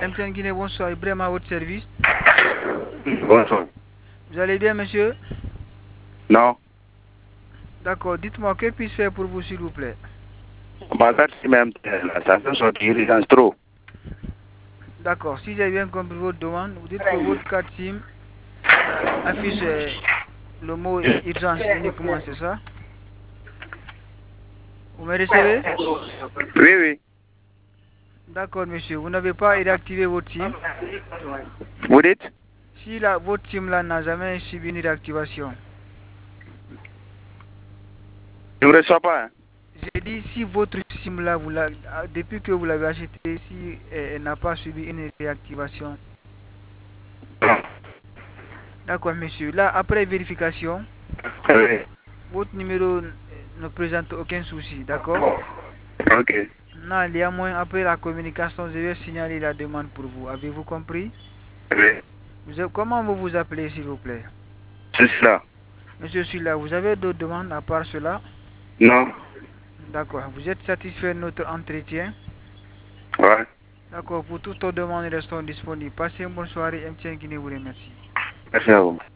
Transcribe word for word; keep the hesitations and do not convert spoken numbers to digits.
M T N Guinée, bonsoir. Ibrahim à votre service. Bonsoir. Vous allez bien, monsieur? Non. D'accord. Dites-moi, que puis-je faire pour vous, s'il vous plaît? Ma carte SIM M T N, là, ça fait sortir urgence trop. D'accord. Si j'ai bien compris votre demande, vous dites que votre carte SIM affiche euh, le mot urgence uniquement, c'est ça? Vous me recevez? Oui, oui. D'accord, monsieur. Vous n'avez pas réactivé votre SIM? Vous dites? Si la, votre SIM là n'a jamais subi une réactivation. Je ne reçois pas. Hein. J'ai dit si votre SIM là, vous depuis que vous l'avez acheté, si euh, elle n'a pas subi une réactivation. D'accord, monsieur. Là, après vérification, Oui. votre numéro ne présente aucun souci, d'accord? Ok. Non, il y a moins après la communication, je vais signaler la demande pour vous. Avez-vous compris? Oui. Vous, comment vous vous appelez, s'il vous plaît? C'est cela. Monsieur Silla, vous avez d'autres demandes à part cela? Non. D'accord. Vous êtes satisfait de notre entretien? Ouais. D'accord. Pour toutes vos demandes, restons disponibles. Passez une bonne soirée. M T N Guinée vous remercie. Merci à vous.